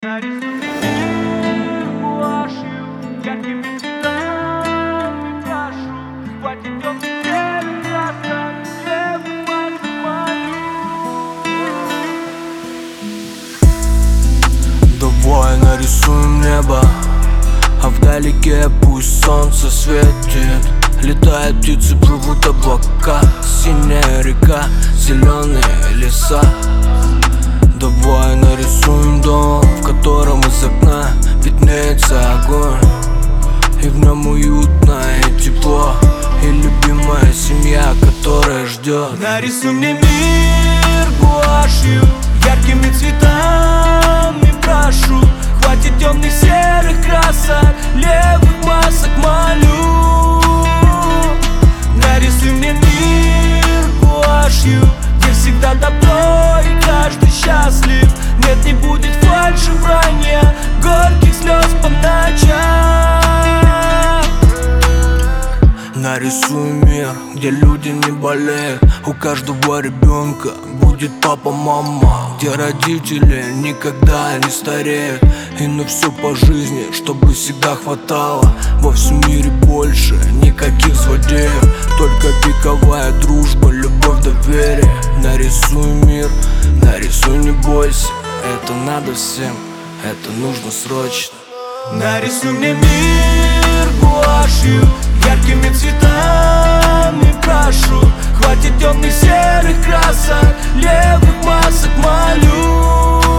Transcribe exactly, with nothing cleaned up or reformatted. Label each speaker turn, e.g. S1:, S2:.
S1: Нарисуй гуашью, яркими цветами крашу. Хватит темных серых красок, левый пальцем молю.
S2: Давай нарисуем небо, а вдалеке пусть солнце светит. Летают птицы, плывут облака, синяя река, зеленые леса. Давай нарисуем дом, в котором из окна виднеется огонь, и в нем уютно и тепло, и любимая семья, которая ждет.
S1: Нарисуй мне мир гуашью, яркими цветами прошу. Хватит темных серых красок, левых масок молю. Нарисуй мне мир гуашью, где всегда добро и каждый счастлив. Нет, не будет фальши, вранья, горьких слез по ночам.
S2: Нарисуй мир, где люди не болеют, у каждого ребенка будет папа, мама, где родители никогда не стареют, и на все по жизни, чтобы всегда хватало. Во всем мире больше никаких злодеев, только вековая дружба, любовь, доверие. Нарисуй мир, нарисуй, не бойся, это надо всем, это нужно срочно.
S1: Нарисуй мне мир гуашью, яркими цветами прошу. Хватит темных серых красок, левых масок молю.